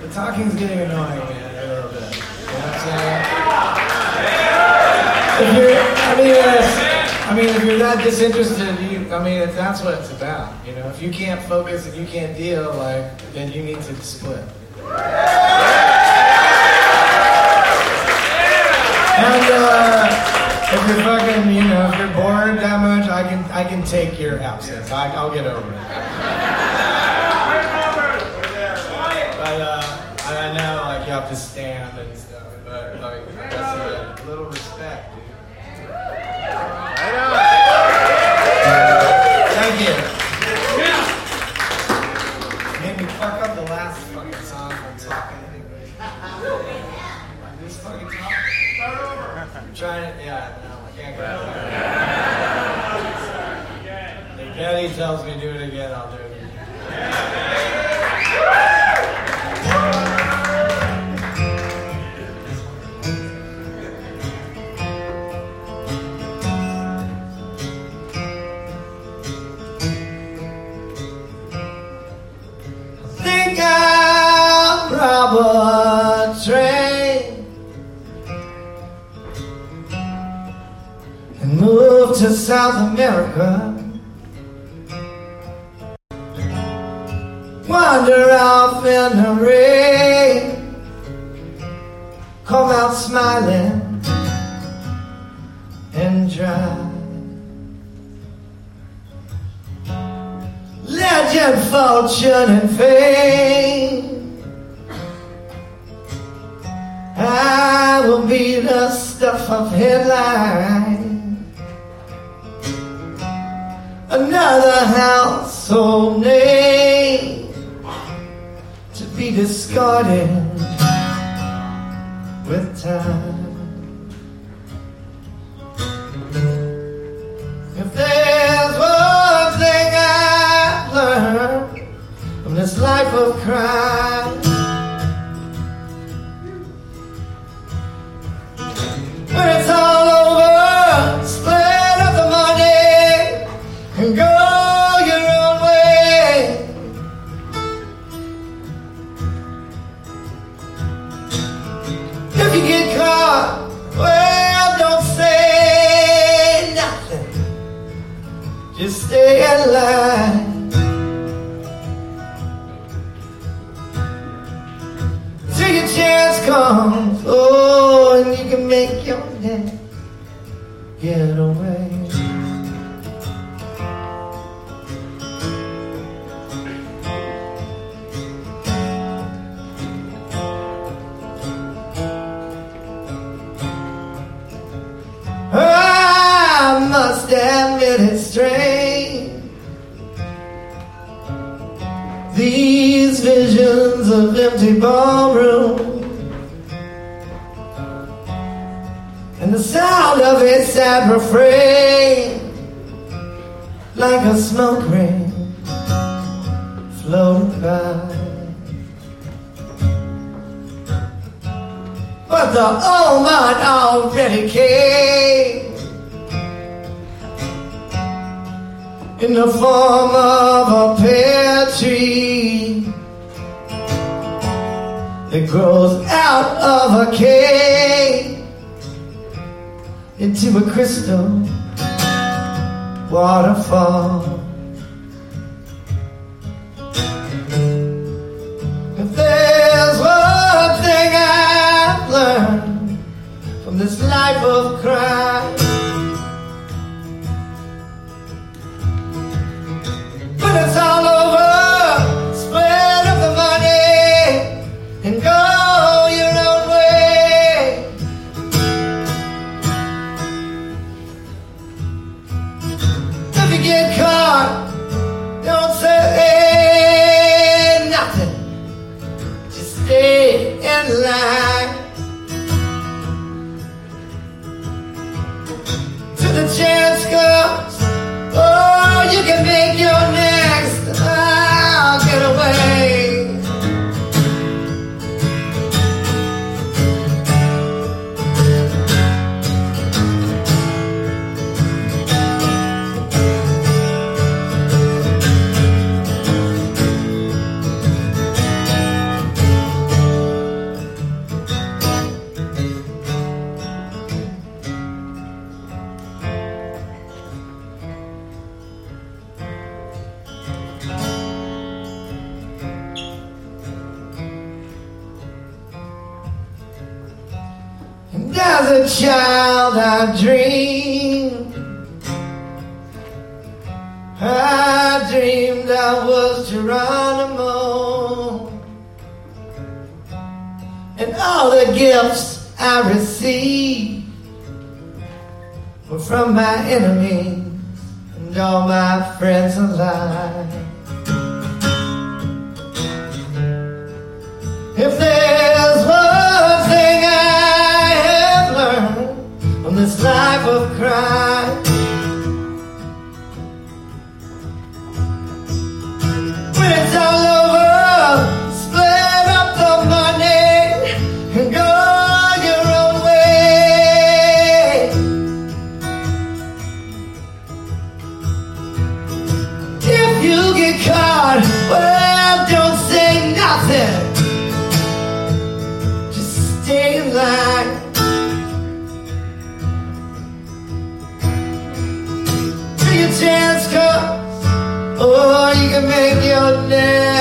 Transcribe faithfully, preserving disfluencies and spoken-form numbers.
talking's getting annoying, man, a little bit. You know what I'm saying? If you're, I mean, uh, I mean, if you're that disinterested, you, I mean, if that's what it's about, you know. If you can't focus and you can't deal, like, then you need to split. And uh, if you're fucking, you know, if you're bored that much, I can, I can take your absence. I, I'll get over it. But uh, I know, like, you have to stand and stuff. But like, that's a little respect, dude. I know. Thank you. Made me fuck up the last fucking song from talking anyway. Like this fucking talk. I'm trying to, yeah, no, I can't go. If Daddy tells me to do it again, I'll do it again. Rob a train and move to South America. Wander off in the rain, come out smiling and dry. Legend, fortune, and fame, I will be the stuff of headline. Another household name to be discarded with time. If there's one thing I've learned from this life of crime, when it's all over, split up the money and go your own way. If you get caught, well, don't say nothing, just stay in line. Till your chance comes, oh, and you can make your day get away. I must admit it's strange, these visions of empty ballrooms and the sound of its sad refrain, like a smoke ring floating by. But the omen already came in the form of a pear tree that grows out of a cave into a crystal waterfall. If there's one thing I've learned from this life of crime, when it's all over, split up the money and go your own way. If you get caught, a child I dreamed, I dreamed I was Geronimo, and all the gifts I received were from my enemies and all my friends alike. If there's one thing I have learned from this life of crime, when it's all over, split up the money and go your own way. If you get caught, well, don't say nothing. Stay in line. Till your chance comes, or you can make your name.